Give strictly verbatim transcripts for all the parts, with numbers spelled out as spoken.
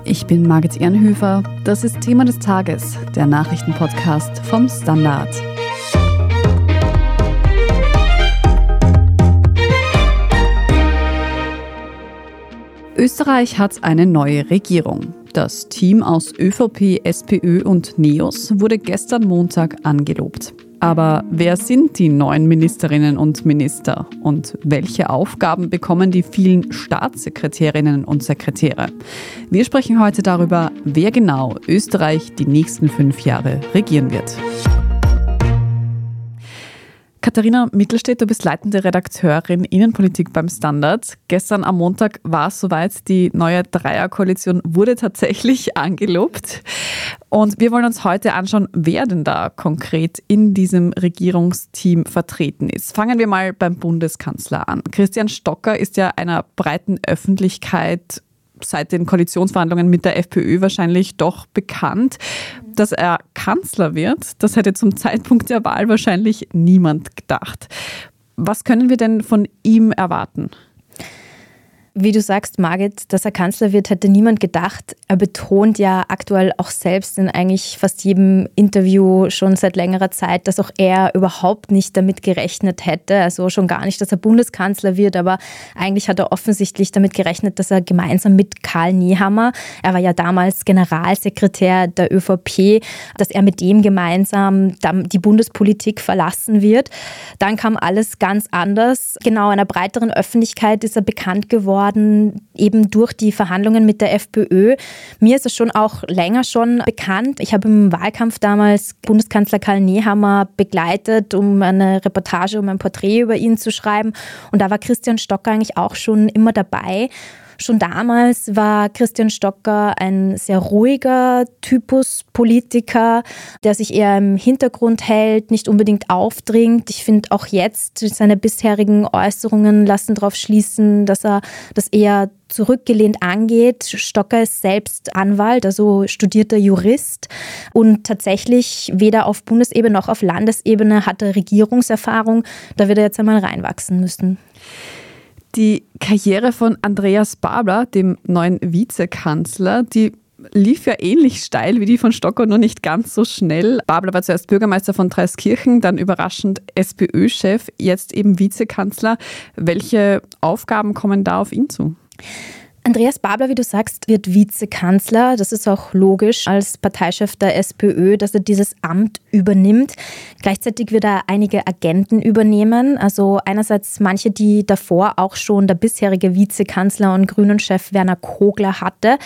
Ich bin Margit Ehrenhöfer. Das ist Thema des Tages, der Nachrichtenpodcast vom Standard. Österreich hat eine neue Regierung. Das Team aus ÖVP, SPÖ und NEOS wurde gestern Montag angelobt. Aber wer sind die neuen Ministerinnen und Minister? Und welche Aufgaben bekommen die vielen Staatssekretärinnen und Sekretäre? Wir sprechen heute darüber, wer genau Österreich die nächsten fünf Jahre regieren wird. Katharina Mittelstädt, du bist leitende Redakteurin Innenpolitik beim Standard. Gestern am Montag war es soweit, die neue Dreierkoalition wurde tatsächlich angelobt. Und wir wollen uns heute anschauen, wer denn da konkret in diesem Regierungsteam vertreten ist. Fangen wir mal beim Bundeskanzler an. Christian Stocker ist ja einer breiten Öffentlichkeit seit den Koalitionsverhandlungen mit der FPÖ wahrscheinlich doch bekannt. Dass er Kanzler wird, das hätte zum Zeitpunkt der Wahl wahrscheinlich niemand gedacht. Was können wir denn von ihm erwarten? Wie du sagst, Margit, dass er Kanzler wird, hätte niemand gedacht. Er betont ja aktuell auch selbst in eigentlich fast jedem Interview schon seit längerer Zeit, dass auch er überhaupt nicht damit gerechnet hätte. Also schon gar nicht, dass er Bundeskanzler wird, aber eigentlich hat er offensichtlich damit gerechnet, dass er gemeinsam mit Karl Nehammer, er war ja damals Generalsekretär der ÖVP, dass er mit dem gemeinsam die Bundespolitik verlassen wird. Dann kam alles ganz anders. Genau, einer breiteren Öffentlichkeit ist er bekannt geworden, eben durch die Verhandlungen mit der FPÖ. Mir ist es schon auch länger schon bekannt. Ich habe im Wahlkampf damals Bundeskanzler Karl Nehammer begleitet, um eine Reportage, um ein Porträt über ihn zu schreiben. Und da war Christian Stocker eigentlich auch schon immer dabei. Schon damals war Christian Stocker ein sehr ruhiger Typus Politiker, der sich eher im Hintergrund hält, nicht unbedingt aufdringt. Ich finde auch jetzt, seine bisherigen Äußerungen lassen darauf schließen, dass er das eher zurückgelehnt angeht. Stocker ist selbst Anwalt, also studierter Jurist und tatsächlich weder auf Bundesebene noch auf Landesebene hat er Regierungserfahrung. Da wird er jetzt einmal reinwachsen müssen. Die Karriere von Andreas Babler, dem neuen Vizekanzler, die lief ja ähnlich steil wie die von Stocker, nur nicht ganz so schnell. Babler war zuerst Bürgermeister von Dreiskirchen, dann überraschend SPÖ-Chef, jetzt eben Vizekanzler. Welche Aufgaben kommen da auf ihn zu? Andreas Babler, wie du sagst, wird Vizekanzler. Das ist auch logisch als Parteichef der SPÖ, dass er dieses Amt übernimmt. Gleichzeitig wird er einige Agenten übernehmen. Also einerseits manche, die davor auch schon der bisherige Vizekanzler und Grünen-Chef Werner Kogler hatte,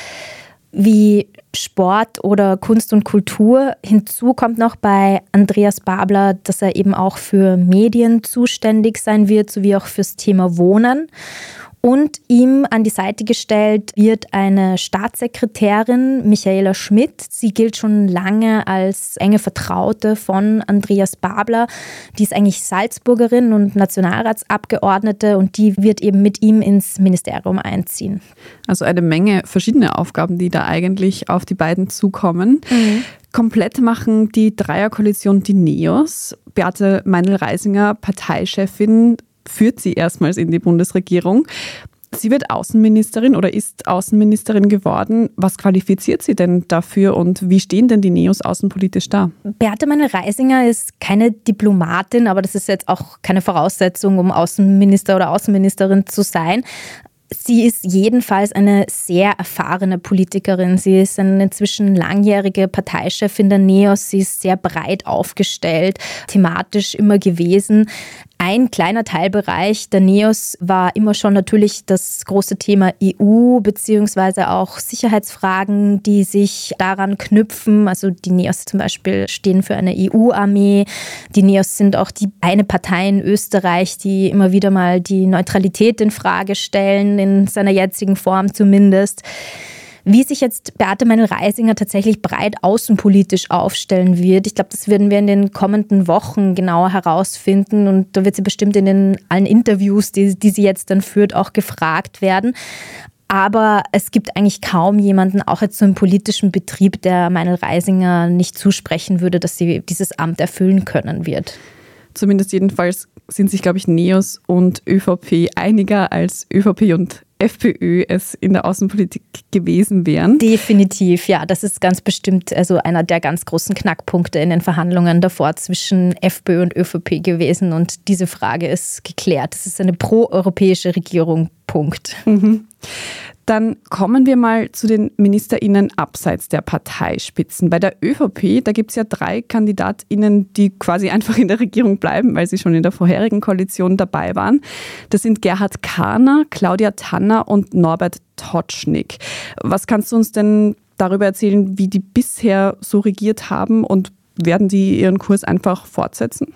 wie Sport oder Kunst und Kultur. Hinzu kommt noch bei Andreas Babler, dass er eben auch für Medien zuständig sein wird, sowie auch fürs Thema Wohnen. Und ihm an die Seite gestellt wird eine Staatssekretärin, Michaela Schmidt. Sie gilt schon lange als enge Vertraute von Andreas Babler. Die ist eigentlich Salzburgerin und Nationalratsabgeordnete und die wird eben mit ihm ins Ministerium einziehen. Also eine Menge verschiedene Aufgaben, die da eigentlich auf die beiden zukommen. Mhm. Komplett machen die Dreierkoalition die NEOS. Beate Meinl-Reisinger, Parteichefin, führt sie erstmals in die Bundesregierung. Sie wird Außenministerin oder ist Außenministerin geworden. Was qualifiziert sie denn dafür und wie stehen denn die NEOS außenpolitisch da? Beate Meinl-Reisinger ist keine Diplomatin, aber das ist jetzt auch keine Voraussetzung, um Außenminister oder Außenministerin zu sein. Sie ist jedenfalls eine sehr erfahrene Politikerin. Sie ist eine inzwischen langjährige Parteichefin der NEOS. Sie ist sehr breit aufgestellt, thematisch immer gewesen. Ein kleiner Teilbereich der NEOS war immer schon natürlich das große Thema E U beziehungsweise auch Sicherheitsfragen, die sich daran knüpfen. Also die NEOS zum Beispiel stehen für eine E U-Armee. Die NEOS sind auch die eine Partei in Österreich, die immer wieder mal die Neutralität in Frage stellen, in seiner jetzigen Form zumindest. Wie sich jetzt Beate Meinl-Reisinger tatsächlich breit außenpolitisch aufstellen wird, ich glaube, das werden wir in den kommenden Wochen genauer herausfinden und da wird sie bestimmt in den allen Interviews, die, die sie jetzt dann führt, auch gefragt werden. Aber es gibt eigentlich kaum jemanden, auch jetzt so im politischen Betrieb, der Meinl-Reisinger nicht zusprechen würde, dass sie dieses Amt erfüllen können wird. Zumindest jedenfalls sind sich, glaube ich, NEOS und ÖVP einiger als ÖVP und FPÖ es in der Außenpolitik gewesen wären. Definitiv, ja. Das ist ganz bestimmt also einer der ganz großen Knackpunkte in den Verhandlungen davor zwischen FPÖ und ÖVP gewesen. Und diese Frage ist geklärt. Das ist eine proeuropäische Regierung, Punkt. Mhm. Dann kommen wir mal zu den MinisterInnen abseits der Parteispitzen. Bei der ÖVP, da gibt es ja drei KandidatInnen, die quasi einfach in der Regierung bleiben, weil sie schon in der vorherigen Koalition dabei waren. Das sind Gerhard Kahner, Claudia Tanner und Norbert Totschnig. Was kannst du uns denn darüber erzählen, wie die bisher so regiert haben und werden die ihren Kurs einfach fortsetzen?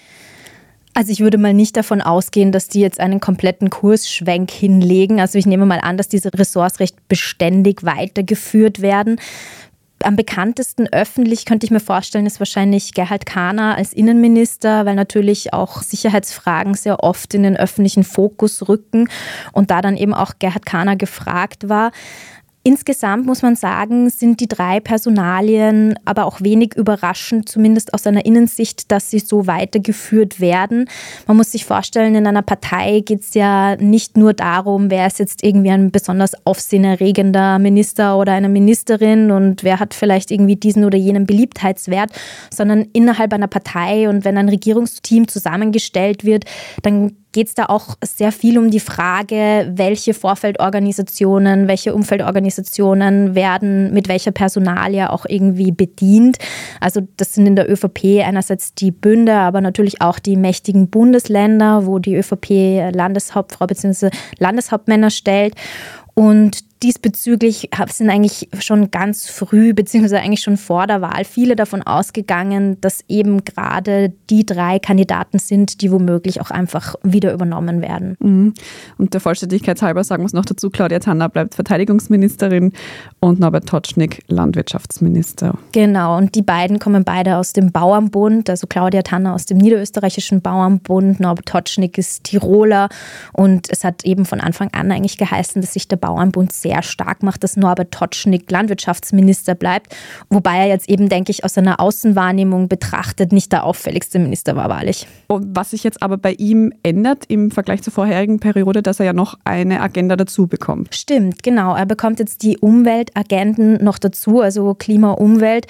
Also ich würde mal nicht davon ausgehen, dass die jetzt einen kompletten Kursschwenk hinlegen. Also ich nehme mal an, dass diese Ressorts recht beständig weitergeführt werden. Am bekanntesten öffentlich, könnte ich mir vorstellen, ist wahrscheinlich Gerhard Kahner als Innenminister, weil natürlich auch Sicherheitsfragen sehr oft in den öffentlichen Fokus rücken und da dann eben auch Gerhard Kahner gefragt war. Insgesamt muss man sagen, sind die drei Personalien aber auch wenig überraschend, zumindest aus einer Innensicht, dass sie so weitergeführt werden. Man muss sich vorstellen, in einer Partei geht es ja nicht nur darum, wer ist jetzt irgendwie ein besonders aufsehenerregender Minister oder eine Ministerin und wer hat vielleicht irgendwie diesen oder jenen Beliebtheitswert, sondern innerhalb einer Partei und wenn ein Regierungsteam zusammengestellt wird, dann geht es da auch sehr viel um die Frage, welche Vorfeldorganisationen, welche Umfeldorganisationen werden mit welcher Personalie auch irgendwie bedient. Also das sind in der ÖVP einerseits die Bünde, aber natürlich auch die mächtigen Bundesländer, wo die ÖVP Landeshauptfrau bzw. Landeshauptmänner stellt. Und diesbezüglich sind eigentlich schon ganz früh, beziehungsweise eigentlich schon vor der Wahl, viele davon ausgegangen, dass eben gerade die drei Kandidaten sind, die womöglich auch einfach wieder übernommen werden. Mhm. Und der Vollständigkeit halber sagen wir es noch dazu, Claudia Tanner bleibt Verteidigungsministerin und Norbert Totschnig Landwirtschaftsminister. Genau, und die beiden kommen beide aus dem Bauernbund, also Claudia Tanner aus dem niederösterreichischen Bauernbund, Norbert Totschnig ist Tiroler und es hat eben von Anfang an eigentlich geheißen, dass sich der Bauernbund sehr sehr stark macht, dass Norbert Totschnig Landwirtschaftsminister bleibt, wobei er jetzt eben, denke ich, aus seiner Außenwahrnehmung betrachtet nicht der auffälligste Minister war, wahrlich. Was sich jetzt aber bei ihm ändert im Vergleich zur vorherigen Periode, dass er ja noch eine Agenda dazu bekommt. Stimmt, genau. Er bekommt jetzt die Umweltagenden noch dazu, also Klima, Umwelt.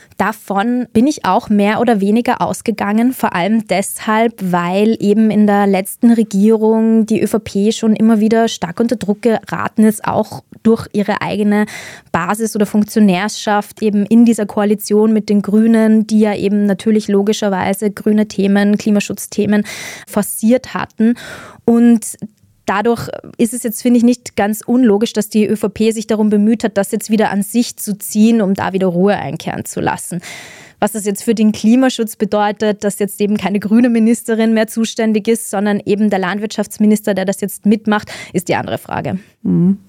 Davon bin ich auch mehr oder weniger ausgegangen, vor allem deshalb, weil eben in der letzten Regierung die ÖVP schon immer wieder stark unter Druck geraten ist, auch durch ihre eigene Basis- oder Funktionärschaft eben in dieser Koalition mit den Grünen, die ja eben natürlich logischerweise grüne Themen, Klimaschutzthemen forciert hatten. Und dadurch ist es jetzt, finde ich, nicht ganz unlogisch, dass die ÖVP sich darum bemüht hat, das jetzt wieder an sich zu ziehen, um da wieder Ruhe einkehren zu lassen. Was das jetzt für den Klimaschutz bedeutet, dass jetzt eben keine grüne Ministerin mehr zuständig ist, sondern eben der Landwirtschaftsminister, der das jetzt mitmacht, ist die andere Frage. Mhm.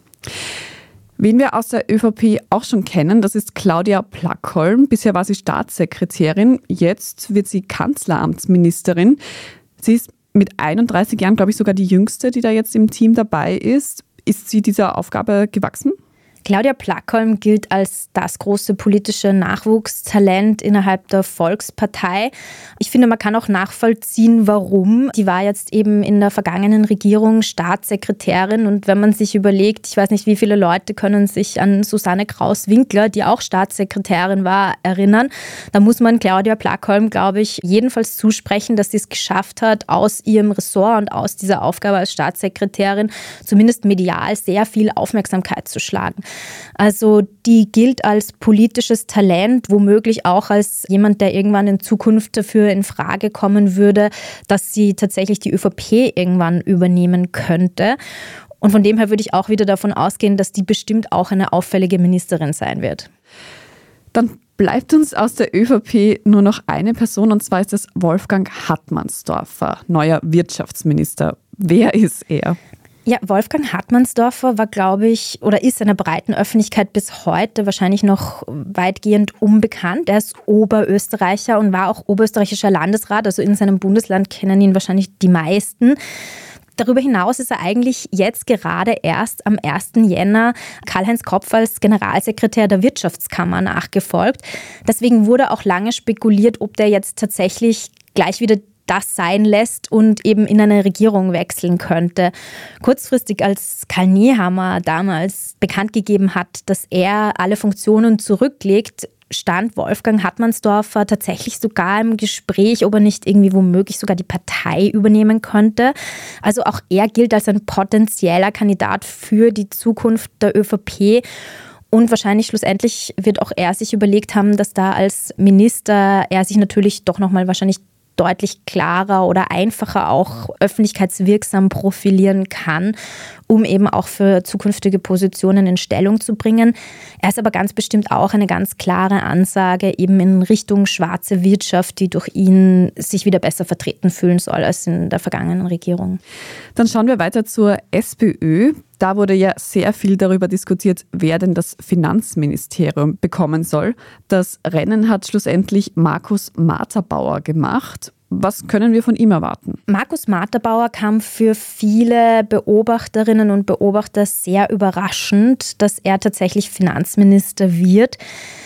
Wen wir aus der ÖVP auch schon kennen, das ist Claudia Plackholm. Bisher war sie Staatssekretärin, jetzt wird sie Kanzleramtsministerin. Sie ist mit einunddreißig Jahren, glaube ich, sogar die Jüngste, die da jetzt im Team dabei ist. Ist sie dieser Aufgabe gewachsen? Claudia Plackholm gilt als das große politische Nachwuchstalent innerhalb der Volkspartei. Ich finde, man kann auch nachvollziehen, warum. Die war jetzt eben in der vergangenen Regierung Staatssekretärin und wenn man sich überlegt, ich weiß nicht, wie viele Leute können sich an Susanne Kraus-Winkler, die auch Staatssekretärin war, erinnern. Da muss man Claudia Plackholm, glaube ich, jedenfalls zusprechen, dass sie es geschafft hat, aus ihrem Ressort und aus dieser Aufgabe als Staatssekretärin zumindest medial sehr viel Aufmerksamkeit zu schlagen. Also die gilt als politisches Talent, womöglich auch als jemand, der irgendwann in Zukunft dafür in Frage kommen würde, dass sie tatsächlich die ÖVP irgendwann übernehmen könnte. Und von dem her würde ich auch wieder davon ausgehen, dass die bestimmt auch eine auffällige Ministerin sein wird. Dann bleibt uns aus der ÖVP nur noch eine Person, und zwar ist es Wolfgang Hartmannsdorfer, neuer Wirtschaftsminister. Wer ist er? Ja, Wolfgang Hartmannsdorfer war, glaube ich, oder ist einer breiten Öffentlichkeit bis heute wahrscheinlich noch weitgehend unbekannt. Er ist Oberösterreicher und war auch oberösterreichischer Landesrat, also in seinem Bundesland kennen ihn wahrscheinlich die meisten. Darüber hinaus ist er eigentlich jetzt gerade erst am ersten Jänner Karl-Heinz Kropf als Generalsekretär der Wirtschaftskammer nachgefolgt. Deswegen wurde auch lange spekuliert, ob der jetzt tatsächlich gleich wieder das sein lässt und eben in eine Regierung wechseln könnte. Kurzfristig, als Karl Nehammer damals bekannt gegeben hat, dass er alle Funktionen zurücklegt, stand Wolfgang Hartmannsdorfer tatsächlich sogar im Gespräch, ob er nicht irgendwie womöglich sogar die Partei übernehmen könnte. Also auch er gilt als ein potenzieller Kandidat für die Zukunft der ÖVP. Und wahrscheinlich schlussendlich wird auch er sich überlegt haben, dass da als Minister er sich natürlich doch nochmal wahrscheinlich deutlich klarer oder einfacher auch öffentlichkeitswirksam profilieren kann, um eben auch für zukünftige Positionen in Stellung zu bringen. Er ist aber ganz bestimmt auch eine ganz klare Ansage eben in Richtung schwarze Wirtschaft, die durch ihn sich wieder besser vertreten fühlen soll als in der vergangenen Regierung. Dann schauen wir weiter zur SPÖ. Da wurde ja sehr viel darüber diskutiert, wer denn das Finanzministerium bekommen soll. Das Rennen hat schlussendlich Markus Marterbauer gemacht. Was können wir von ihm erwarten? Markus Marterbauer kam für viele Beobachterinnen und Beobachter sehr überraschend, dass er tatsächlich Finanzminister wird.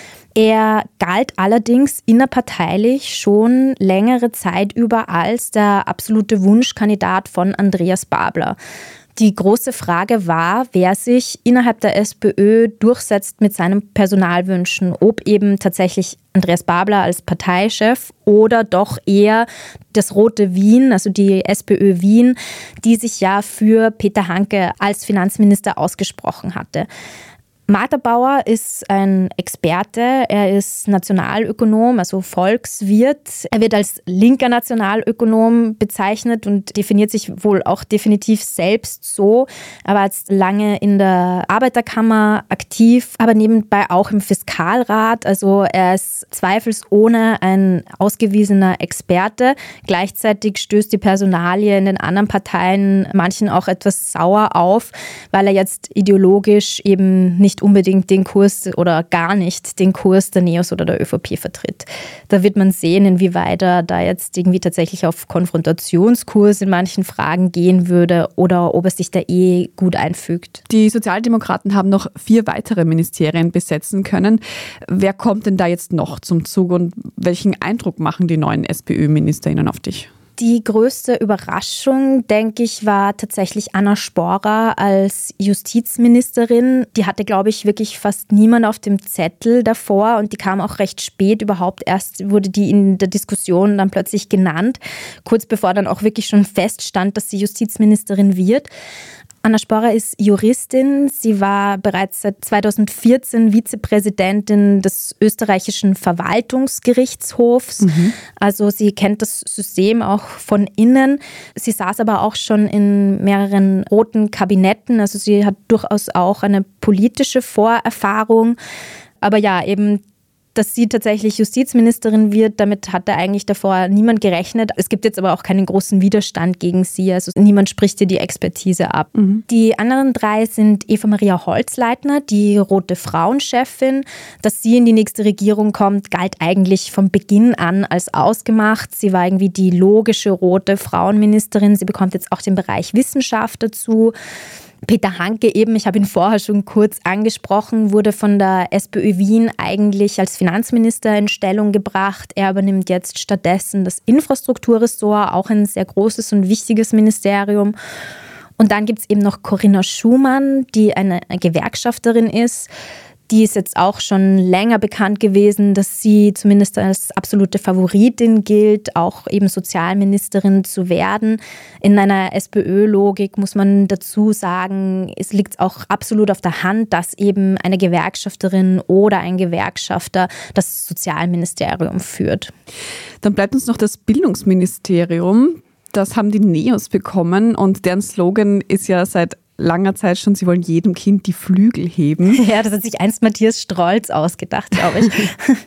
Er galt allerdings innerparteilich schon längere Zeit über als der absolute Wunschkandidat von Andreas Babler. Die große Frage war, wer sich innerhalb der SPÖ durchsetzt mit seinen Personalwünschen, ob eben tatsächlich Andreas Babler als Parteichef oder doch eher das Rote Wien, also die SPÖ Wien, die sich ja für Peter Hanke als Finanzminister ausgesprochen hatte. Marterbauer ist ein Experte, er ist Nationalökonom, also Volkswirt. Er wird als linker Nationalökonom bezeichnet und definiert sich wohl auch definitiv selbst so. Er war jetzt lange in der Arbeiterkammer aktiv, aber nebenbei auch im Fiskalrat. Also er ist zweifelsohne ein ausgewiesener Experte. Gleichzeitig stößt die Personalie in den anderen Parteien manchen auch etwas sauer auf, weil er jetzt ideologisch eben nicht unbedingt den Kurs oder gar nicht den Kurs der Neos oder der ÖVP vertritt. Da wird man sehen, inwieweit er da jetzt irgendwie tatsächlich auf Konfrontationskurs in manchen Fragen gehen würde oder ob er sich da eh gut einfügt. Die Sozialdemokraten haben noch vier weitere Ministerien besetzen können. Wer kommt denn da jetzt noch zum Zug und welchen Eindruck machen die neuen SPÖ-MinisterInnen auf dich? Die größte Überraschung, denke ich, war tatsächlich Anna Sporer als Justizministerin. Die hatte, glaube ich, wirklich fast niemand auf dem Zettel davor und die kam auch recht spät. Überhaupt erst wurde die in der Diskussion dann plötzlich genannt, kurz bevor dann auch wirklich schon feststand, dass sie Justizministerin wird. Anna Sporer ist Juristin. Sie war bereits seit zweitausendvierzehn Vizepräsidentin des österreichischen Verwaltungsgerichtshofs. Mhm. Also sie kennt das System auch von innen. Sie saß aber auch schon in mehreren roten Kabinetten. Also sie hat durchaus auch eine politische Vorerfahrung. Aber ja, eben, dass sie tatsächlich Justizministerin wird, damit hatte eigentlich davor niemand gerechnet. Es gibt jetzt aber auch keinen großen Widerstand gegen sie, also niemand spricht ihr die Expertise ab. Mhm. Die anderen drei sind Eva-Maria Holzleitner, die rote Frauenchefin. Dass sie in die nächste Regierung kommt, galt eigentlich von Beginn an als ausgemacht. Sie war irgendwie die logische rote Frauenministerin. Sie bekommt jetzt auch den Bereich Wissenschaft dazu. Peter Hanke eben, ich habe ihn vorher schon kurz angesprochen, wurde von der SPÖ Wien eigentlich als Finanzminister in Stellung gebracht. Er übernimmt jetzt stattdessen das Infrastrukturressort, auch ein sehr großes und wichtiges Ministerium. Und dann gibt es eben noch Corinna Schumann, die eine Gewerkschafterin ist. Die ist jetzt auch schon länger bekannt gewesen, dass sie zumindest als absolute Favoritin gilt, auch eben Sozialministerin zu werden. In einer SPÖ-Logik muss man dazu sagen, es liegt auch absolut auf der Hand, dass eben eine Gewerkschafterin oder ein Gewerkschafter das Sozialministerium führt. Dann bleibt uns noch das Bildungsministerium. Das haben die Neos bekommen und deren Slogan ist ja seit langer Zeit schon, sie wollen jedem Kind die Flügel heben. Ja, das hat sich einst Matthias Strolz ausgedacht, glaube ich.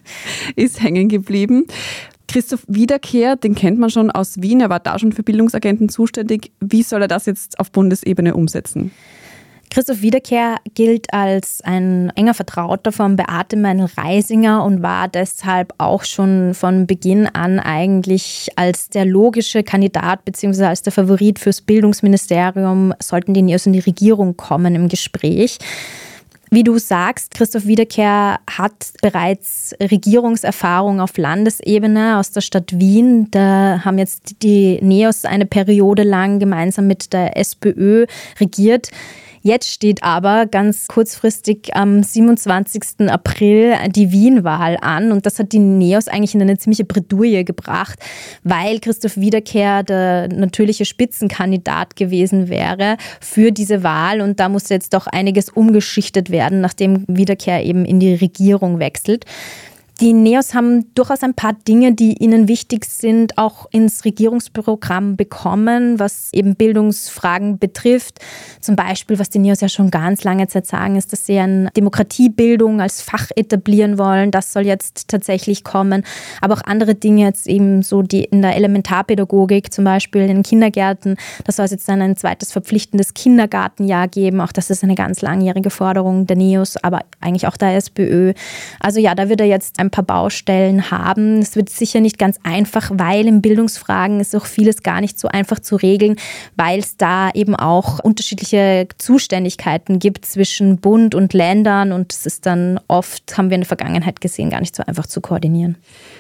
Ist hängen geblieben. Christoph Wiederkehr, den kennt man schon aus Wien, er war da schon für Bildungsagenten zuständig. Wie soll er das jetzt auf Bundesebene umsetzen? Christoph Wiederkehr gilt als ein enger Vertrauter von Beate Meinl-Reisinger und war deshalb auch schon von Beginn an eigentlich als der logische Kandidat bzw. als der Favorit fürs Bildungsministerium, sollten die Neos in die Regierung kommen, im Gespräch. Wie du sagst, Christoph Wiederkehr hat bereits Regierungserfahrung auf Landesebene aus der Stadt Wien. Da haben jetzt die NEOS eine Periode lang gemeinsam mit der SPÖ regiert. Jetzt steht aber ganz kurzfristig am siebenundzwanzigsten April die Wien-Wahl an und das hat die NEOS eigentlich in eine ziemliche Bredouille gebracht, weil Christoph Wiederkehr der natürliche Spitzenkandidat gewesen wäre für diese Wahl und da musste jetzt doch einiges umgeschichtet werden, nachdem Wiederkehr eben in die Regierung wechselt. Die NEOS haben durchaus ein paar Dinge, die ihnen wichtig sind, auch ins Regierungsprogramm bekommen, was eben Bildungsfragen betrifft. Zum Beispiel, was die NEOS ja schon ganz lange Zeit sagen, ist, dass sie eine Demokratiebildung als Fach etablieren wollen. Das soll jetzt tatsächlich kommen. Aber auch andere Dinge, jetzt eben so die in der Elementarpädagogik, zum Beispiel in den Kindergärten. Da soll es jetzt dann ein zweites verpflichtendes Kindergartenjahr geben. Auch das ist eine ganz langjährige Forderung der NEOS, aber eigentlich auch der SPÖ. Also ja, da wird er jetzt ein paar Baustellen haben. Es wird sicher nicht ganz einfach, weil in Bildungsfragen ist auch vieles gar nicht so einfach zu regeln, weil es da eben auch unterschiedliche Zuständigkeiten gibt zwischen Bund und Ländern und es ist dann oft, haben wir in der Vergangenheit gesehen, gar nicht so einfach zu koordinieren.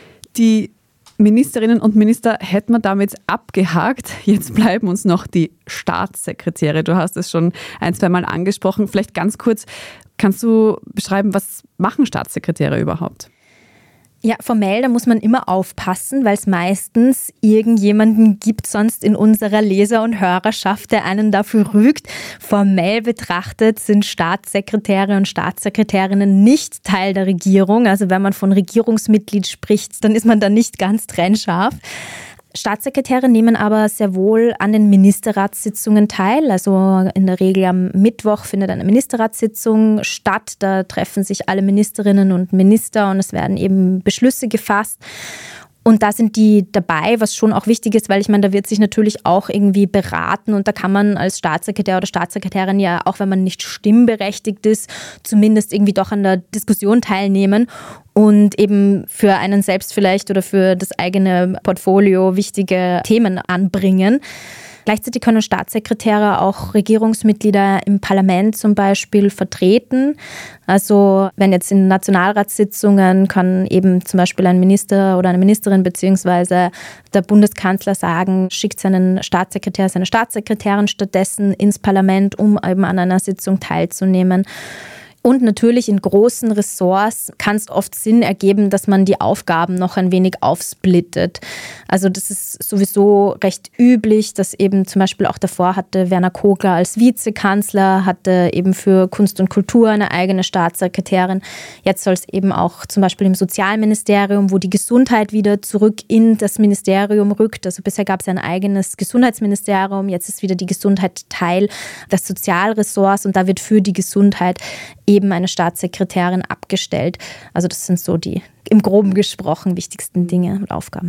Die Ministerinnen und Minister hätten wir damit abgehakt. Jetzt bleiben uns noch die Staatssekretäre. Du hast es schon ein, zwei Mal angesprochen. Vielleicht ganz kurz, kannst du beschreiben, was machen Staatssekretäre überhaupt? Ja, formell, da muss man immer aufpassen, weil es meistens irgendjemanden gibt sonst in unserer Leser- und Hörerschaft, der einen dafür rügt. Formell betrachtet sind Staatssekretäre und Staatssekretärinnen nicht Teil der Regierung. Also wenn man von Regierungsmitglied spricht, dann ist man da nicht ganz trennscharf. Staatssekretäre nehmen aber sehr wohl an den Ministerratssitzungen teil. Also in der Regel am Mittwoch findet eine Ministerratssitzung statt. Da treffen sich alle Ministerinnen und Minister und es werden eben Beschlüsse gefasst. Und da sind die dabei, was schon auch wichtig ist, weil ich meine, da wird sich natürlich auch irgendwie beraten und da kann man als Staatssekretär oder Staatssekretärin ja, auch wenn man nicht stimmberechtigt ist, zumindest irgendwie doch an der Diskussion teilnehmen und eben für einen selbst vielleicht oder für das eigene Portfolio wichtige Themen anbringen. Gleichzeitig können Staatssekretäre auch Regierungsmitglieder im Parlament zum Beispiel vertreten. Also wenn jetzt in Nationalratssitzungen kann eben zum Beispiel ein Minister oder eine Ministerin beziehungsweise der Bundeskanzler sagen, schickt seinen Staatssekretär, seine Staatssekretärin stattdessen ins Parlament, um eben an einer Sitzung teilzunehmen. Und natürlich in großen Ressorts kann es oft Sinn ergeben, dass man die Aufgaben noch ein wenig aufsplittet. Also das ist sowieso recht üblich, dass eben zum Beispiel auch davor hatte Werner Kogler als Vizekanzler, hatte eben für Kunst und Kultur eine eigene Staatssekretärin. Jetzt soll es eben auch zum Beispiel im Sozialministerium, wo die Gesundheit wieder zurück in das Ministerium rückt. Also bisher gab es ein eigenes Gesundheitsministerium, jetzt ist wieder die Gesundheit Teil des Sozialressorts und da wird für die Gesundheit eben eine Staatssekretärin abgestellt. Also das sind so die im Groben gesprochen wichtigsten Dinge und Aufgaben.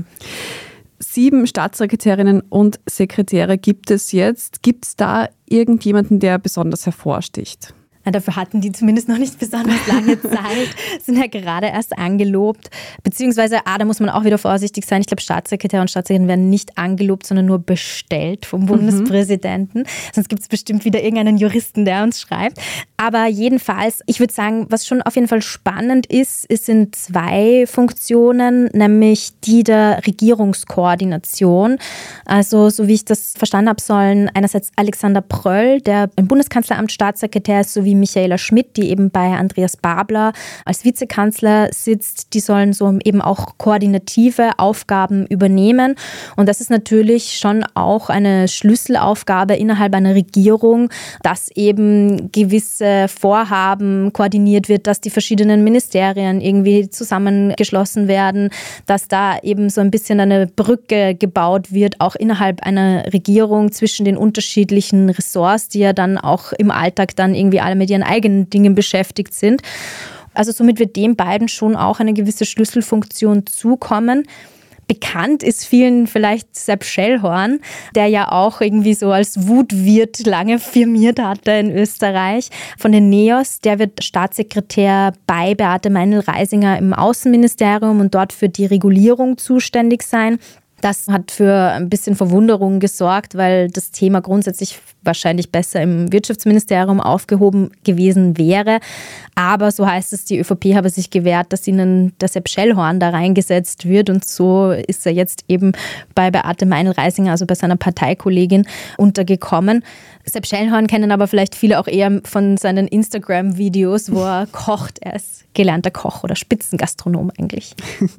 Sieben Staatssekretärinnen und Sekretäre gibt es jetzt. Gibt es da irgendjemanden, der besonders hervorsticht? Ja, dafür hatten die zumindest noch nicht besonders lange Zeit, sind ja gerade erst angelobt. Beziehungsweise, ah, da muss man auch wieder vorsichtig sein. Ich glaube, Staatssekretär und Staatssekretärin werden nicht angelobt, sondern nur bestellt vom Bundespräsidenten. Mhm. Sonst gibt es bestimmt wieder irgendeinen Juristen, der uns schreibt. Aber jedenfalls, ich würde sagen, was schon auf jeden Fall spannend ist, es sind zwei Funktionen, nämlich die der Regierungskoordination. Also, so wie ich das verstanden habe, sollen einerseits Alexander Pröll, der im Bundeskanzleramt Staatssekretär ist, sowie Michaela Schmidt, die eben bei Andreas Babler als Vizekanzler sitzt, die sollen so eben auch koordinative Aufgaben übernehmen. Und das ist natürlich schon auch eine Schlüsselaufgabe innerhalb einer Regierung, dass eben gewisse Vorhaben koordiniert wird, dass die verschiedenen Ministerien irgendwie zusammengeschlossen werden, dass da eben so ein bisschen eine Brücke gebaut wird, auch innerhalb einer Regierung zwischen den unterschiedlichen Ressorts, die ja dann auch im Alltag dann irgendwie alle mit ihren eigenen Dingen beschäftigt sind. Also somit wird den beiden schon auch eine gewisse Schlüsselfunktion zukommen. Bekannt ist vielen vielleicht Sepp Schellhorn, der ja auch irgendwie so als Wutwirt lange firmiert hatte in Österreich. Von den NEOS, der wird Staatssekretär bei Beate Meinl-Reisinger im Außenministerium und dort für die Regulierung zuständig sein. Das hat für ein bisschen Verwunderung gesorgt, weil das Thema grundsätzlich wahrscheinlich besser im Wirtschaftsministerium aufgehoben gewesen wäre. Aber so heißt es, die ÖVP habe sich gewehrt, dass ihnen der Sepp Schellhorn da reingesetzt wird. Und so ist er jetzt eben bei Beate Meinl-Reisinger, also bei seiner Parteikollegin, untergekommen. Sepp Schellhorn kennen aber vielleicht viele auch eher von seinen Instagram-Videos, wo er kocht. Er ist gelernter Koch oder Spitzengastronom eigentlich.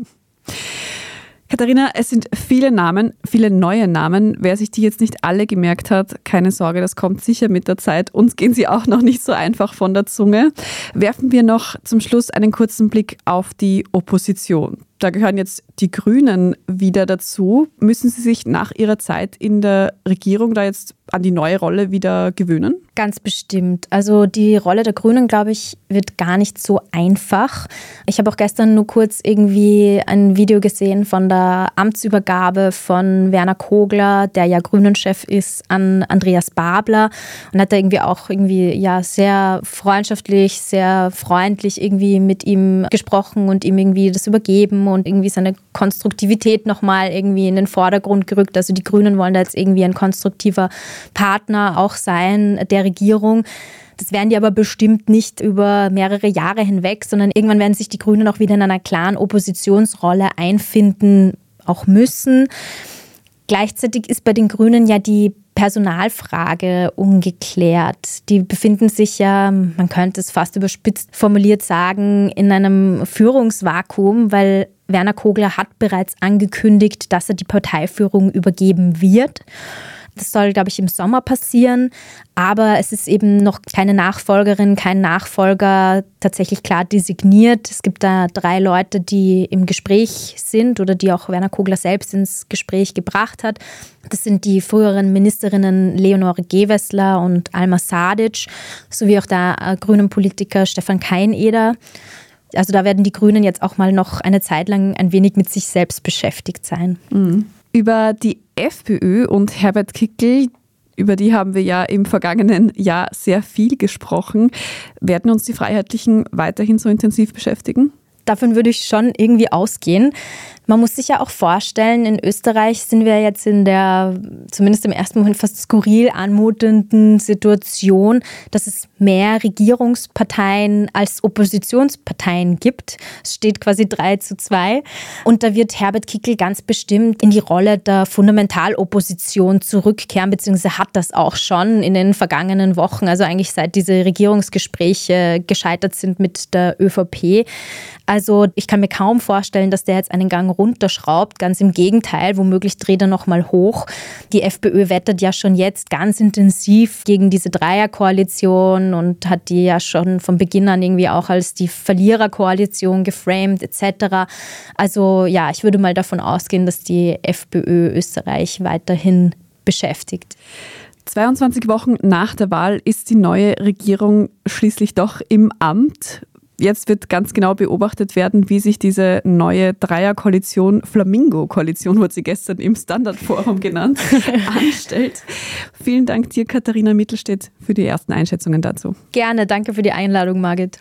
Katharina, es sind viele Namen, viele neue Namen. Wer sich die jetzt nicht alle gemerkt hat, keine Sorge, das kommt sicher mit der Zeit. Uns gehen sie auch noch nicht so einfach von der Zunge. Werfen wir noch zum Schluss einen kurzen Blick auf die Opposition. Da gehören jetzt die Grünen wieder dazu. Müssen sie sich nach ihrer Zeit in der Regierung da jetzt an die neue Rolle wieder gewöhnen? Ganz bestimmt. Also die Rolle der Grünen, glaube ich, wird gar nicht so einfach. Ich habe auch gestern nur kurz irgendwie ein Video gesehen von der Amtsübergabe von Werner Kogler, der ja Grünen-Chef ist, an Andreas Babler und hat da irgendwie auch irgendwie ja sehr freundschaftlich, sehr freundlich irgendwie mit ihm gesprochen und ihm irgendwie das übergeben und irgendwie seine Konstruktivität nochmal irgendwie in den Vordergrund gerückt. Also die Grünen wollen da jetzt irgendwie ein konstruktiver Partner auch sein der Regierung. Das werden die aber bestimmt nicht über mehrere Jahre hinweg, sondern irgendwann werden sich die Grünen auch wieder in einer klaren Oppositionsrolle einfinden, auch müssen. Gleichzeitig ist bei den Grünen ja die Personalfrage ungeklärt. Die befinden sich ja, man könnte es fast überspitzt formuliert sagen, in einem Führungsvakuum, weil Werner Kogler hat bereits angekündigt, dass er die Parteiführung übergeben wird. Das soll, glaube ich, im Sommer passieren, aber es ist eben noch keine Nachfolgerin, kein Nachfolger tatsächlich klar designiert. Es gibt da drei Leute, die im Gespräch sind oder die auch Werner Kogler selbst ins Gespräch gebracht hat. Das sind die früheren Ministerinnen Leonore Gewessler und Alma Sadic sowie auch der grünen Politiker Stefan Keineder. Also da werden die Grünen jetzt auch mal noch eine Zeit lang ein wenig mit sich selbst beschäftigt sein. Mhm. Über die FPÖ und Herbert Kickl, über die haben wir ja im vergangenen Jahr sehr viel gesprochen. Werden uns die Freiheitlichen weiterhin so intensiv beschäftigen? Davon würde ich schon irgendwie ausgehen. Man muss sich ja auch vorstellen, in Österreich sind wir jetzt in der, zumindest im ersten Moment, fast skurril anmutenden Situation, dass es mehr Regierungsparteien als Oppositionsparteien gibt. Es steht quasi drei zu zwei. Und da wird Herbert Kickl ganz bestimmt in die Rolle der Fundamentalopposition zurückkehren, beziehungsweise hat das auch schon in den vergangenen Wochen, also eigentlich seit diese Regierungsgespräche gescheitert sind mit der ÖVP. Also ich kann mir kaum vorstellen, dass der jetzt einen Gang runterschraubt. Ganz im Gegenteil, womöglich dreht er noch mal hoch. Die FPÖ wettert ja schon jetzt ganz intensiv gegen diese Dreierkoalition und hat die ja schon von Beginn an irgendwie auch als die Verliererkoalition geframed et cetera. Also ja, ich würde mal davon ausgehen, dass die FPÖ Österreich weiterhin beschäftigt. zweiundzwanzig Wochen nach der Wahl ist die neue Regierung schließlich doch im Amt. Jetzt wird ganz genau beobachtet werden, wie sich diese neue Dreierkoalition, Flamingo-Koalition wurde sie gestern im Standard-Forum genannt, anstellt. Vielen Dank dir, Katharina Mittelstädt, für die ersten Einschätzungen dazu. Gerne, danke für die Einladung, Margit.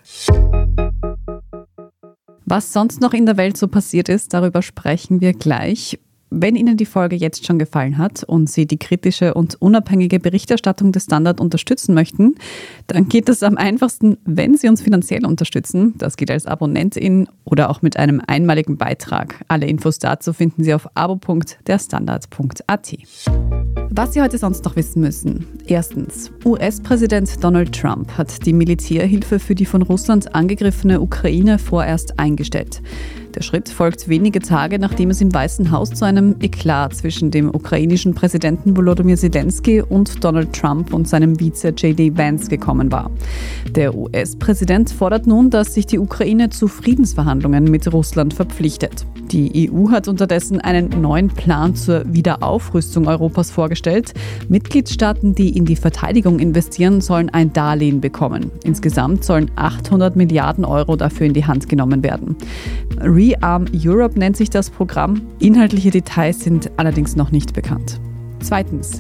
Was sonst noch in der Welt so passiert ist, darüber sprechen wir gleich. Wenn Ihnen die Folge jetzt schon gefallen hat und Sie die kritische und unabhängige Berichterstattung des Standard unterstützen möchten, dann geht das am einfachsten, wenn Sie uns finanziell unterstützen. Das geht als Abonnentin oder auch mit einem einmaligen Beitrag. Alle Infos dazu finden Sie auf abo punkt derstandard punkt a t. Was Sie heute sonst noch wissen müssen. Erstens, U S-Präsident Donald Trump hat die Militärhilfe für die von Russland angegriffene Ukraine vorerst eingestellt. Der Schritt folgt wenige Tage, nachdem es im Weißen Haus zu einem Eklat zwischen dem ukrainischen Präsidenten Volodymyr Zelensky und Donald Trump und seinem Vize J D Vance gekommen war. Der U S-Präsident fordert nun, dass sich die Ukraine zu Friedensverhandlungen mit Russland verpflichtet. Die E U hat unterdessen einen neuen Plan zur Wiederaufrüstung Europas vorgestellt. Mitgliedstaaten, die in die Verteidigung investieren, sollen ein Darlehen bekommen. Insgesamt sollen achthundert Milliarden Euro dafür in die Hand genommen werden. Rearm Europe nennt sich das Programm. Inhaltliche Details sind allerdings noch nicht bekannt. Zweitens.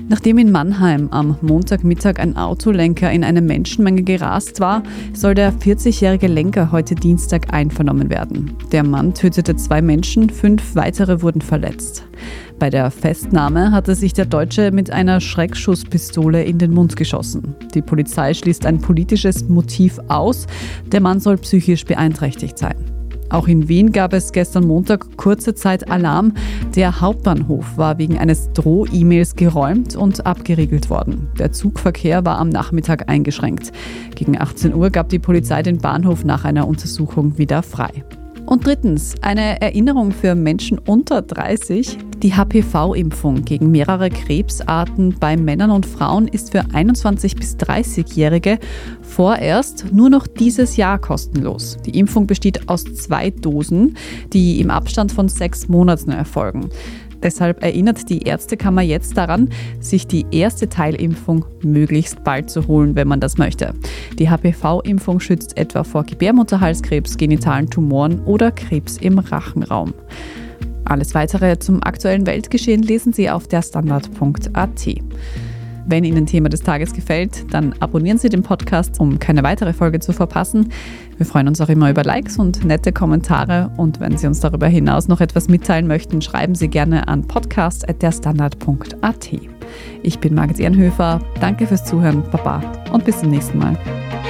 Nachdem in Mannheim am Montagmittag ein Autolenker in eine Menschenmenge gerast war, soll der vierzigjährige Lenker heute Dienstag einvernommen werden. Der Mann tötete zwei Menschen, fünf weitere wurden verletzt. Bei der Festnahme hatte sich der Deutsche mit einer Schreckschusspistole in den Mund geschossen. Die Polizei schließt ein politisches Motiv aus. Der Mann soll psychisch beeinträchtigt sein. Auch in Wien gab es gestern Montag kurze Zeit Alarm. Der Hauptbahnhof war wegen eines Droh-E-Mails geräumt und abgeriegelt worden. Der Zugverkehr war am Nachmittag eingeschränkt. Gegen achtzehn Uhr gab die Polizei den Bahnhof nach einer Untersuchung wieder frei. Und drittens, eine Erinnerung für Menschen unter dreißig. Die H P V-Impfung gegen mehrere Krebsarten bei Männern und Frauen ist für einundzwanzig- bis dreißigjährige vorerst nur noch dieses Jahr kostenlos. Die Impfung besteht aus zwei Dosen, die im Abstand von sechs Monaten erfolgen. Deshalb erinnert die Ärztekammer jetzt daran, sich die erste Teilimpfung möglichst bald zu holen, wenn man das möchte. Die H P V-Impfung schützt etwa vor Gebärmutterhalskrebs, genitalen Tumoren oder Krebs im Rachenraum. Alles Weitere zum aktuellen Weltgeschehen lesen Sie auf der Standard punkt a t. Wenn Ihnen Thema des Tages gefällt, dann abonnieren Sie den Podcast, um keine weitere Folge zu verpassen. Wir freuen uns auch immer über Likes und nette Kommentare. Und wenn Sie uns darüber hinaus noch etwas mitteilen möchten, schreiben Sie gerne an podcast at der standard punkt a t. Ich bin Margit Ehrenhöfer. Danke fürs Zuhören, Baba und bis zum nächsten Mal.